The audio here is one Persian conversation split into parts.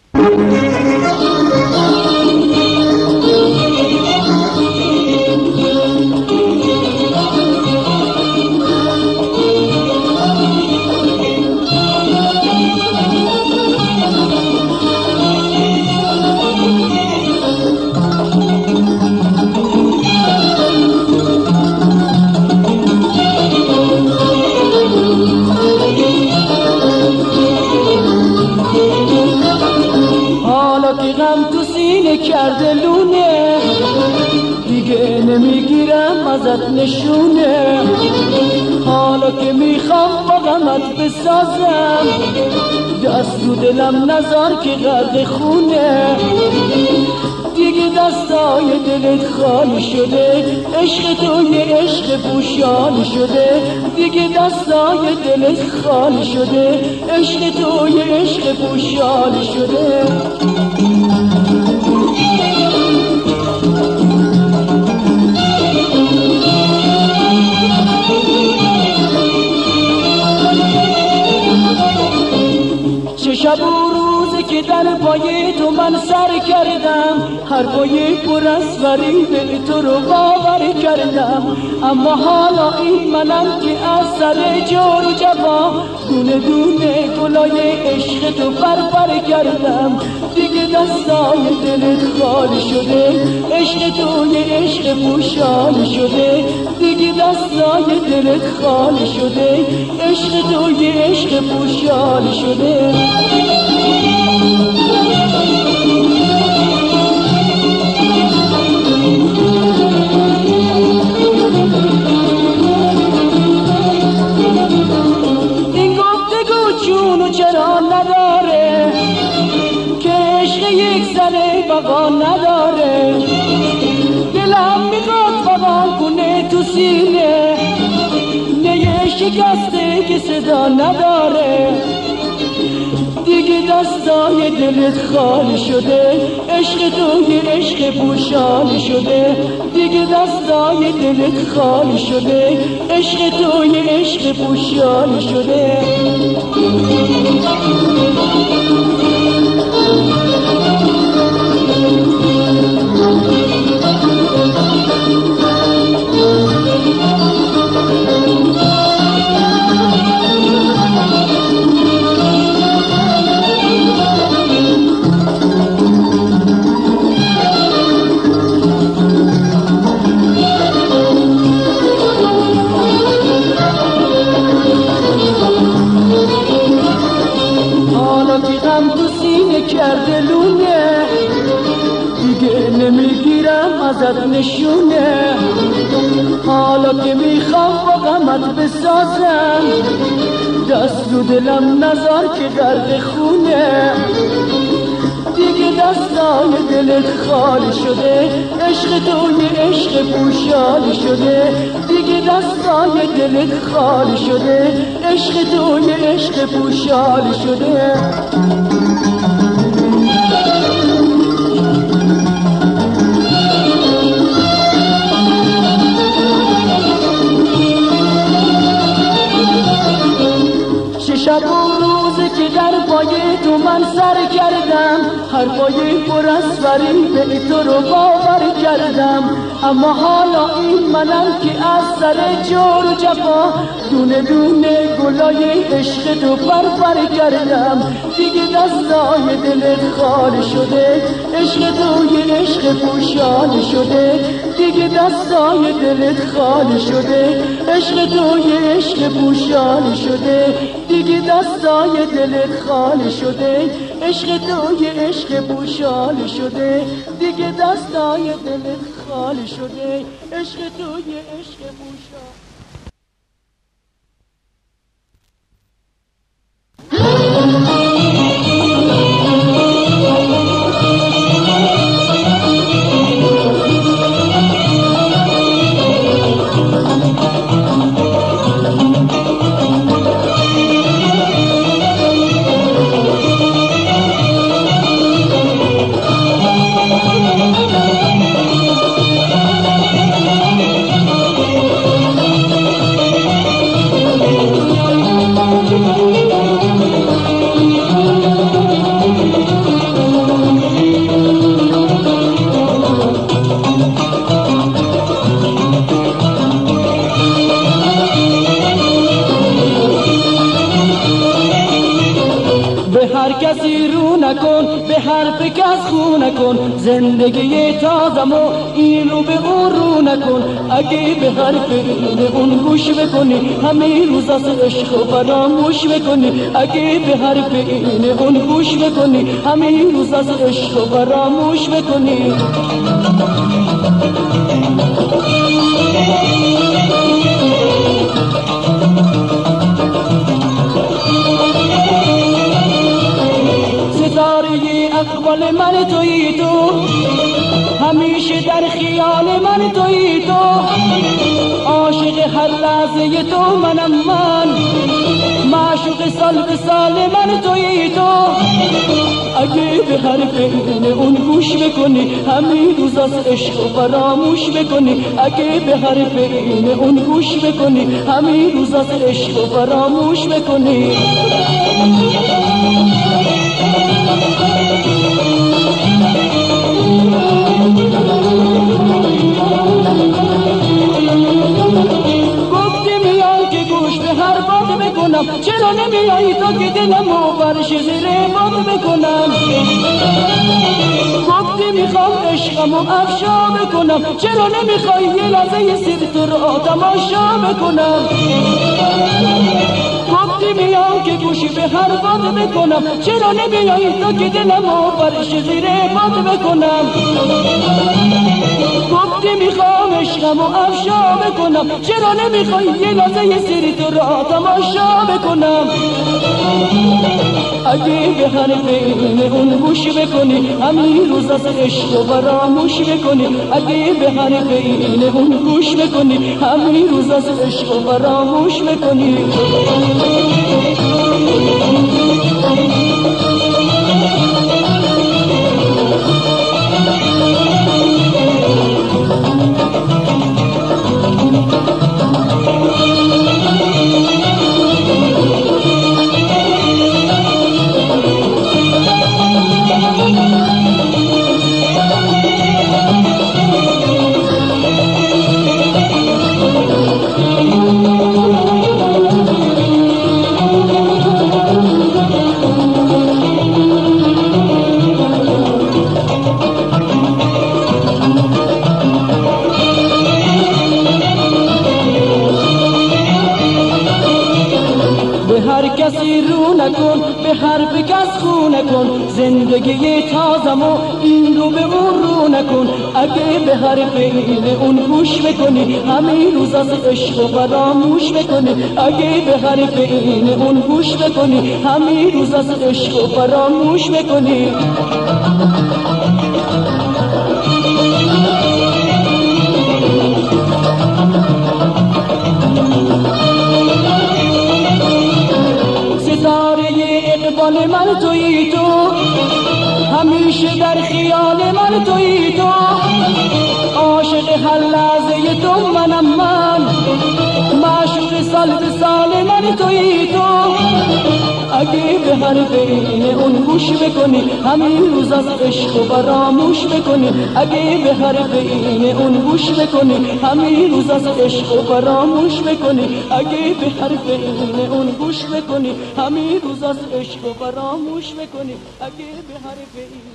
کرده لونه دیگه نمیگیرم ازت نشونه، حالا که میخوام با غمت بسازم دست رو دلم نذار که غرق خونه، دیگه دستای دلت خالی شده، عشق تو یه عشق پوشانی شده، دیگه دستای دلت خالی شده، عشق تو یه عشق پوشانی شده. چه شب و روزه که در پای تو من سر کردم، حرفای پر از فریب تو رو باور کردم، اما حالا این منم که از سر جور و جفا دونه دونه گلای عشق تو پر کردم، دیگه دستای دلت خالی شده، عشق تو یه عشق پوشانی شده، دیگه دستای دلت خالی شده، عشق تو یه عشق پوشانی شده. این گفتگو چون و چرا نداره که عشق یک زنه بقا نداره، دلم میخواد فقط کنه تو سینه نگه شکسته که صدا نداره، دیگه دستای دلت خالی شده، عشق تو یه عشق پوشانی شده، دیگه دستای دلت خالی شده، عشق تو یه عشق پوشانی شده. کرده لونه دیگه نمیگیرم ازت نشونه، حالا که میخوام با غمت بسازم دست رو دلم نذار که غرق خونه، دیگه دستای دلت خالی شده، عشق تو یه عشق پوشانی شده، دیگه دستای دلت خالی شده، عشق تو یه عشق پوشانی شده. شب و روزه که در پای تو من سر کردم، حرفای پر از فریب تو رو باور کردم، اما حالا این منم که از سر جور و جفا دونه دونه گلای عشق تو پر کردم، دیگه دستای دلت خالی شده، عشق تو یه عشق پوشانی شده، دیگه دستای دلت خالی شده، عشق تو یه عشق پوشانی شده، دیگه دستای دلت خالی شده، عشق تو یه عشق پوشانی شده، دیگه دستای دلت خالی شده، عشق تو یه عشق پوشانی. هر کسی رو نکن، به حرف کس خو نکن، زندگی تازم و این رو به اون رو نکن. اگه به حرف این اون گوش بکنی، همین روز از عشق و فراموش بکنی. اگه به حرف این اون گوش بکنی، همین روز از عشق و فراموش بکنی. ستاره اقبال من تویی تو، همیشه در خیال من تویی تو، عاشق هر لحظه تو منم من، معشوق سال به سال من تویی تو. اگه به حرف این اون گوش بکنی، همین روز از عشق و فراموش بکنی. اگه به حرف این اون گوش بکنی، همین روز از عشق و فراموش بکنی. گفتی میای که گوش به حرفات بکنم، چرا نمیایی تو که دلمو برش زیر باد بکنم. گفتی میخوام عشقمو افشا بکنم، چرا نمیخوای یه لحظه سیر تو رو تماشا بکنم. گفتی میام که گوشی به حرفات بکنم، چرا نمیایی تو که دلمو برش زیر باد بکنم. گفتی میخوام عشقمو افشا بکنم، چرا نمیخوای یه لحظه سری تو را تماشا بکنم. اگه به حرف این اون گوش بکنی، همین روز از عشق و فراموش بکنی. اگه به حرف این اون گوش بکنی، همین روز از عشق و فراموش بکنی. کسی رو نکن، به حرف کس خو نکن، زندگی تازم و این رو به اون رو نکن. اگه به حرف این اون گوش بکنی، همین روز از عشق و فراموش بکنی. اگه به حرف این اون گوش بکنی، همین روز از عشق و فراموش بکنی. اقبال من تویی تو، همیشه در خیال من تویی تو، عاشق هر لحظه تو منم من، معشوق سال به سال من تویی تو. اگه به حرف این اون گوش بکنی، همین روز از عشق و فراموش بکنی. اگه به حرف این اون گوش بکنی، همین روز از عشق و فراموش بکنی. اگه به حرف این اون گوش بکنی، همین روز از عشق و فراموش بکنی. اگه به حرف این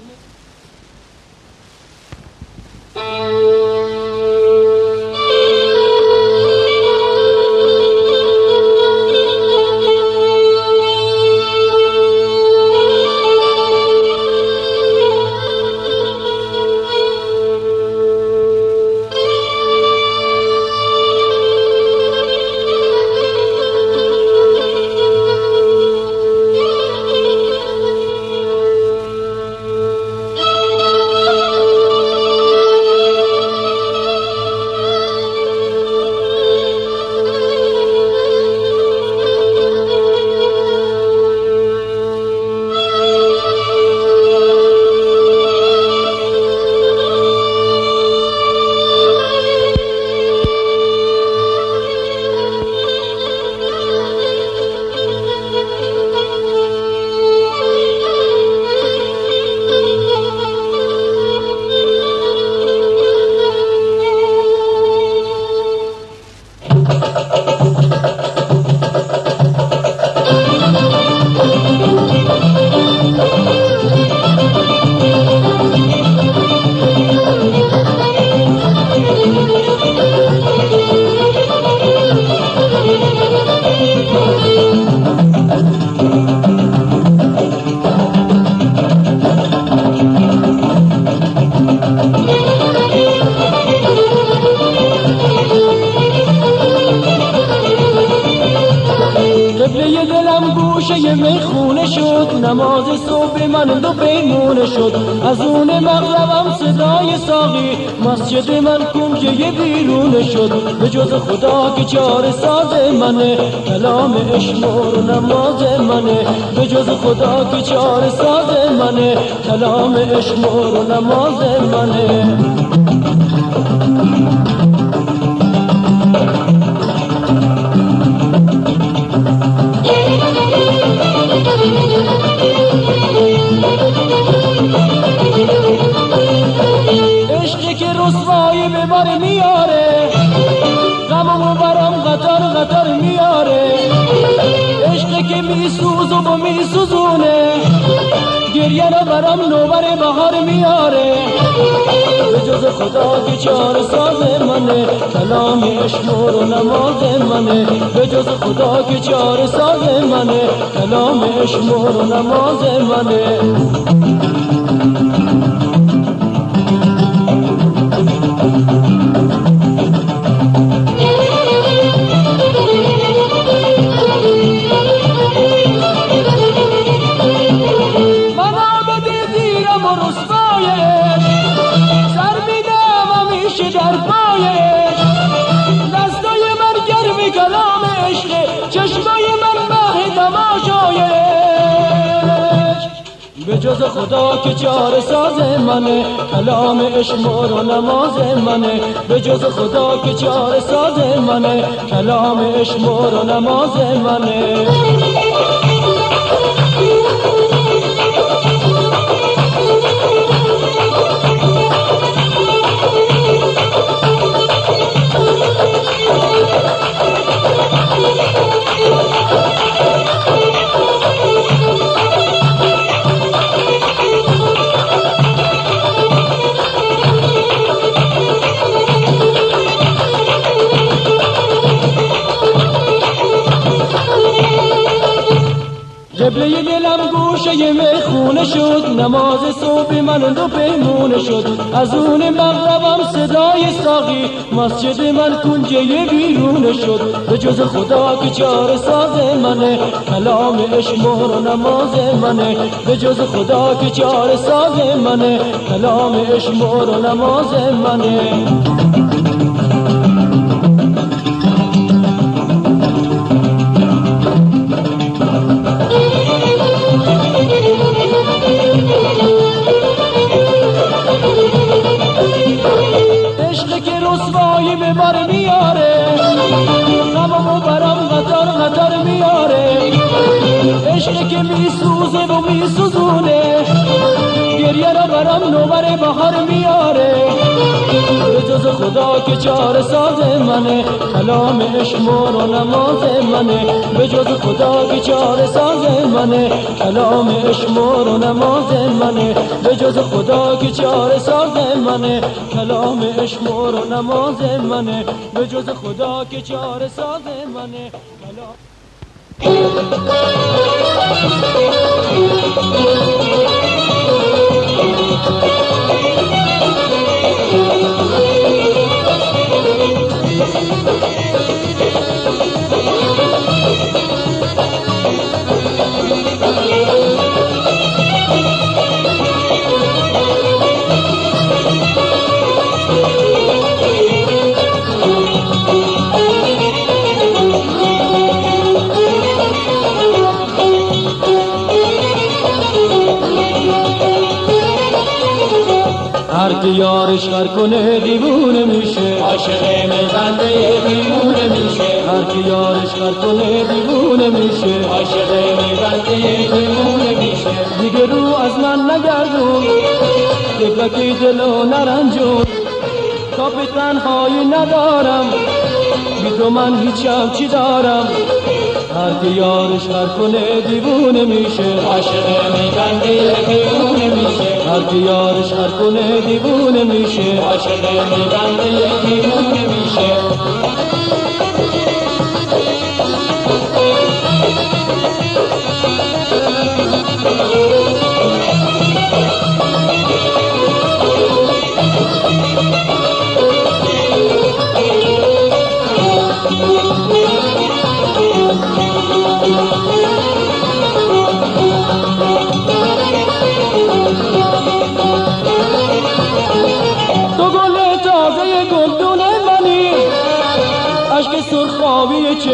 گوشه میخونه شد، نماز صبح من دو پیمونه شد. از اون مغربم صدای ساقی، مسجد من کنجه بیرونه شد. به جز خدا که چاره ساز منه، کلام اشمور و نماز منه. به جز خدا که چاره ساز منه، کلام اشمور و نماز منه. عشقی که رسوایی به بر میاره، غممو برام قطر قطر میاره. عشقی که میسوز و میسوزونه، گریه رو برام نوبر بهار میاره. به جز خدا که چاره ساز منه، کلام اشمور و نماز منه. به جز خدا که چاره ساز منه، کلام اشمور و نماز منه. در پایش دستای من گرم کلام عشق، چشمای من ماه تماشایش. به جز خدا که چاره ساز منه، کلام اشمور و نماز منه. به جز خدا که چاره ساز منه، کلام اشمور و نماز منه. قبله دلم گوشه میخونه شد، نماز صبح من دو پیمونه شد. از اون مغربم صدای ساقی، مسجد من کنجه بیرونه شد. به جز خدا که چاره ساز منه، کلام اشمور و نماز منه. به جز خدا که چاره ساز منه، کلام اشمور و نماز منه. رسوایی به بر میاره، غممو برام قطر قطر میاره. عشقی که میسوزه و میسوزونه، گریه رو برام نوبر بهار میاره. به جز خدا که چاره ساز منه، کلام اشمور و نماز منه. به جز خدا که چاره ساز منه، کلام اشمور و نماز منه. به جز خدا که چاره ساز منه، کلام اشمور و نماز منه. به جز خدا که چاره ساز منه، کلام هر که یارش خر کنه دیوونه میشه، عاشق میبنده دیوونه میشه. هر که یارش خر کنه دیوونه میشه، عاشق میبنده دیوونه میشه. دیگه رو از من نگردون، دبکی دلو نرنجون. تا به تنهایی ندارم، بی تو من هیچم چی دارم. هر که یارش خر کنه دیوونه میشه، عاشق میبنده دیوونه میشه. هر که یارش خر کنه دیوونه میشه، عاشق میبنده دیوونه میشه.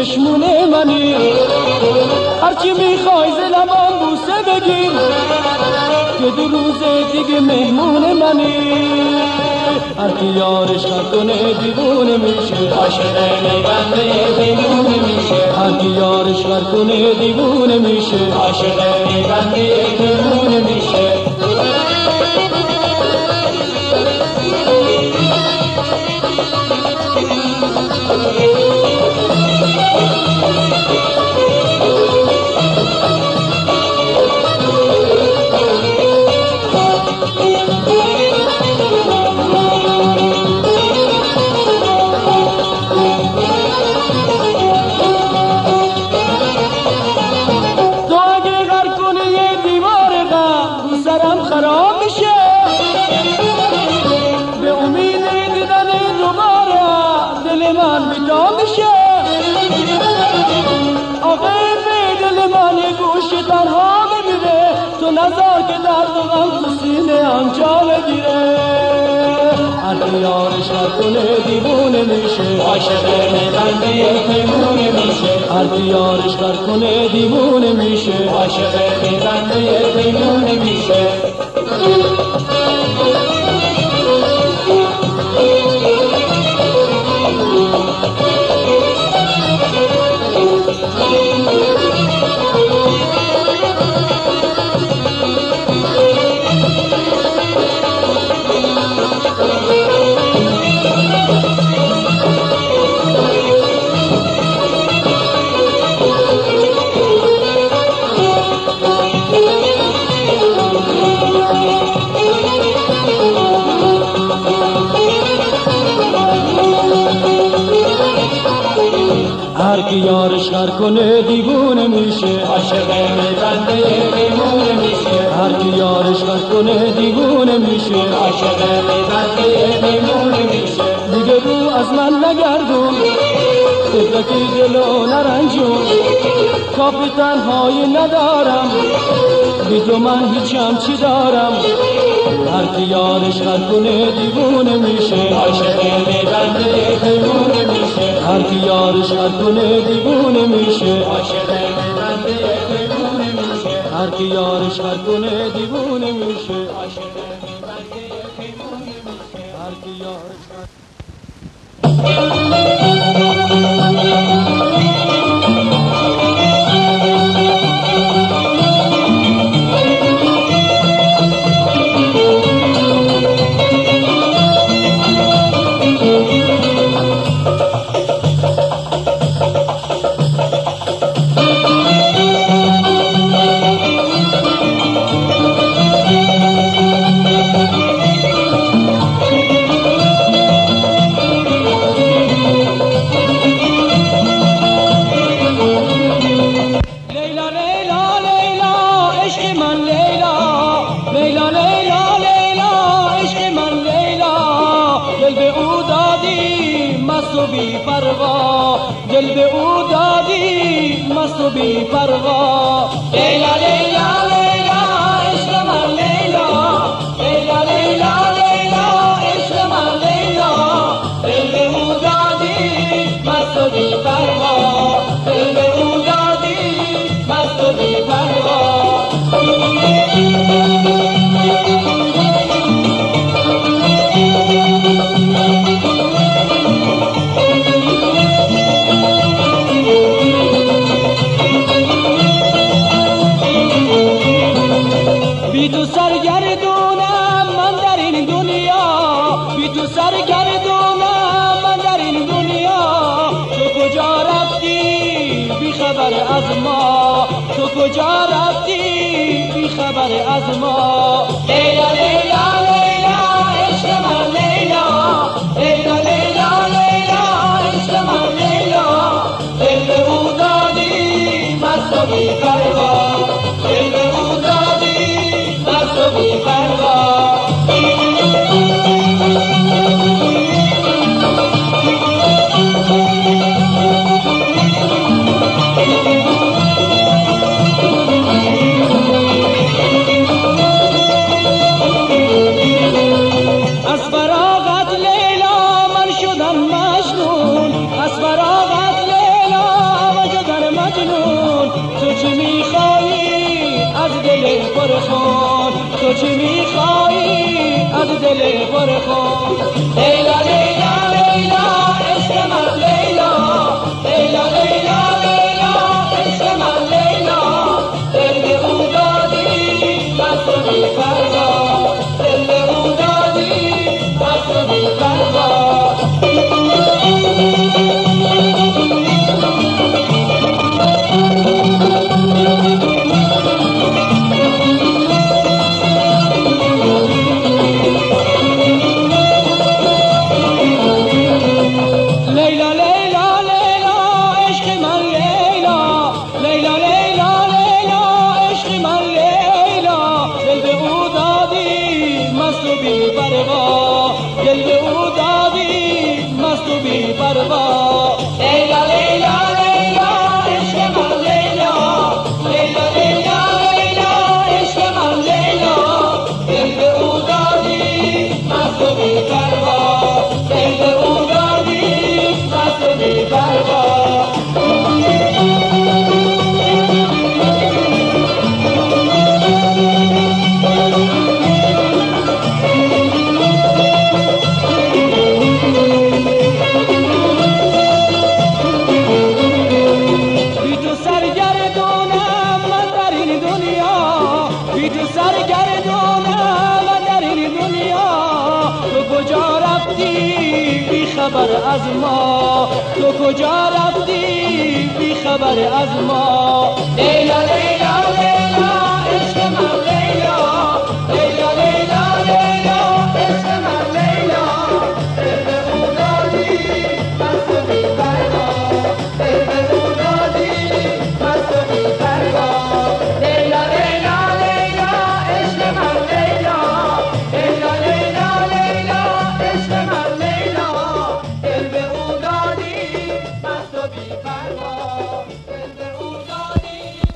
چشمون منی، هرچی میخوای ز لبام بوسه بگیر که 2 روز دیگه مهمون منی. هر کی یارش کنه دیوونه میشه، عاشق میبنده دیوونه میشه. هر کی یارش کنه دیوونه میشه، عاشق میبنده دیوونه میشه. نزار که درد و غم تو سینه هم جا بگیره. هر کی یارش کنه دیوونه میشه، عاشق میبنده دیوونه میشه. هر کی یارش کنه دیوونه میشه، عاشق میبنده دیوونه میشه. هر کی یارش کنه دیوونه میشه، عاشق میبنده دیوونه میشه. هر کی یارش کنه دیوونه میشه، عاشق میبنده دیوونه میشه. دیگه رو از من نگردون، طفلکی جلو نرنجون، کافی تنهایی ندارم، بی تو من هیچم چی دارم. هر کی یارش کنه دیوونه میشه، عاشق میبنده دیوونه میشه. هر کی یارش کنه دیوونه میشه، عاشق میبنده دیوونه میشه. هر کی یارش کنه دیوونه میشه، عاشق میبنده دیوونه میشه. هر کی یارش دل به او دادی مست و بی پروا. لیلا لیلا لیلا عشق من لیلا، لیلا لیلا لیلا عشق من لیلا. دل به او دادی مست و بی پروا، دل به او دادی مست و بی پروا. بی تو سرگردونم من در این دنیا، بی تو سرگردونم من در این دنیا. تو کجا رفتی بی خبر از ما، تو کجا رفتی بی خبر از ما. لیلا لیلا لیلا عشق من لیلا، لیلا لیلا لیلا عشق من لیلا. دل به او دادی مست و بی پروا، دل به او دادی مست و بی پروا. دل پرخون، تو چی میخوایی از دل پرخون؟ لیلا لیلا لیلا عشق من لیلا، لیلا لیلا لیلا عشق من لیلا، دل به او دادی بس و بی پروا، دل به او دادی بس و بی پروا. خبر از ما تو کجا رفتی بی خبر از ما؟ لیلا لیلا لیلا عشق من لیلا، لیلا لیلا لیلا عشق من لیلا، دل به او دادی بس و بی پروا، دل به او دادی بس و بی پروا. لیلا لیلا لیلا عشق من لیلا، لیلا لیلا لیلا عشق من لیلا، دل به او دادی بس و بی پروا، دل به او دادی.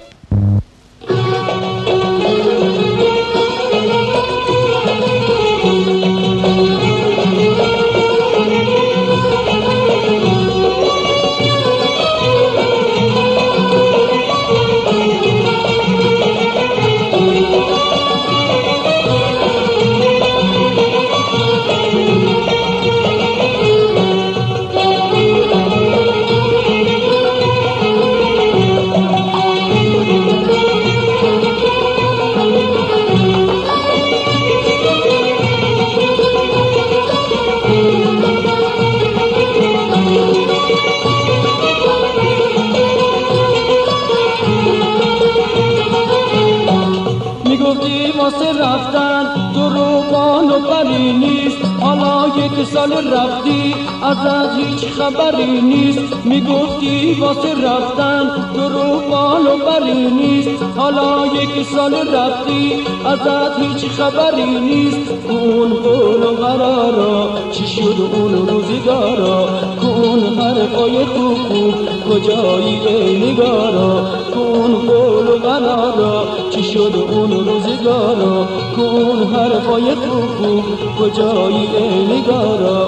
میگفتی واسه رفتن تو رو بال و پری نیست، حالا یک سال رفتی ازت هیچ خبری نیست. میگفتی واسه رفتن تو رو بال و پری نیست، حالا یک سال رفتی ازت هیچ خبری نیست. اون قول و قرارا چی شد اون روزگارا، اون حرفای خوب خوب کجایی ای نگارا، اون قول و قرارا چی شد اون روزگارا، اون حرفای خوب خوب کجایی ای نگارا.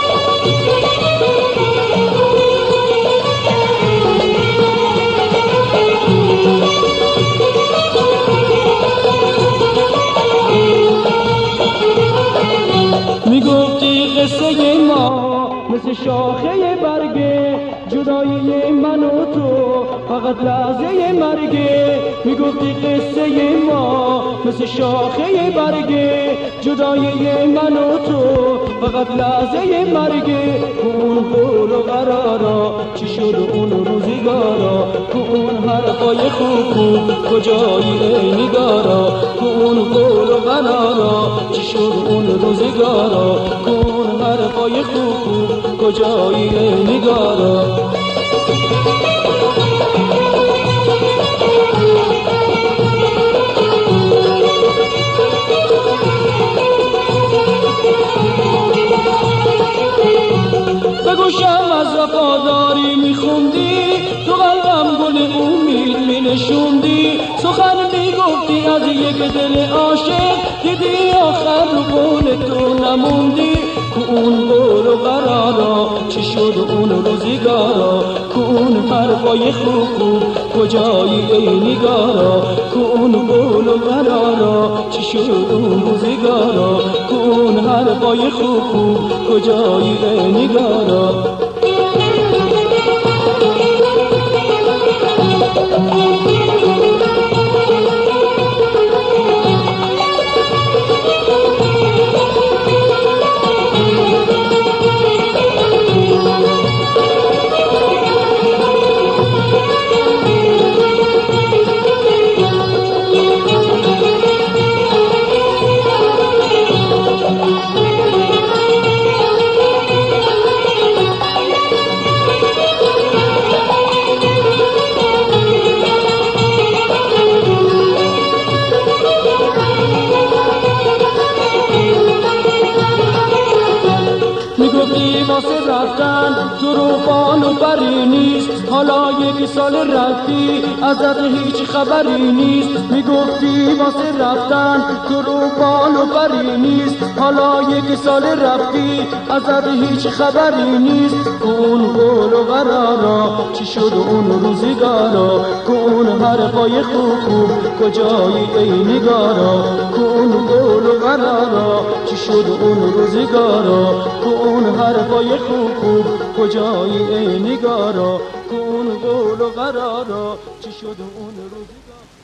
میگفتی قصه ما مثل شاخه برگه، جدایی من و تو فقط لحظه مرگه. میگفتی قصه ما مثل شاخه برگه، جدایی من و تو فقط لحظه مرگه. اون قول و قرارا چی شد اون روزگارا، اون حرفای خوب خوب کجایی ای نگارا، اون قول و قرارا چی شد اون روزگارا، اون حرفای خوب خوب کجایی ای نگارا. بگوشم از وفاداری میخوندی، تو قلبم گل امید مینشوندی، سخن میگفتی از یک دل عاشق، دیدی آخر رو قول تو نموندی. اون قول و قرارا چی شد اون روزگارا، اون حرفای خوب خوب کجایی ای نگارا، اون قول و شد اون روزگارا، تو اون حرفای خوب خوب کجایی ای نگارا. میگفتی واسه رفتن تو روبان و بری نیست، حالا یک سال رفتی ازت هیچ خبری نیست. میگفتی واسه رفتن تو روبان و بری نیست، حالا یک سال رفتی ازت هیچ خبری نیست. اون قول و قرارا چی شد اون روزگارا، اون حرفای خوب خوب کجایی ای نگارا. اون قول و قرارا چی شد اون روزگارا، اون حرفای خوب خوب کجایی ای نگارا. اون قول و قرارا چی شد اون روزگارا.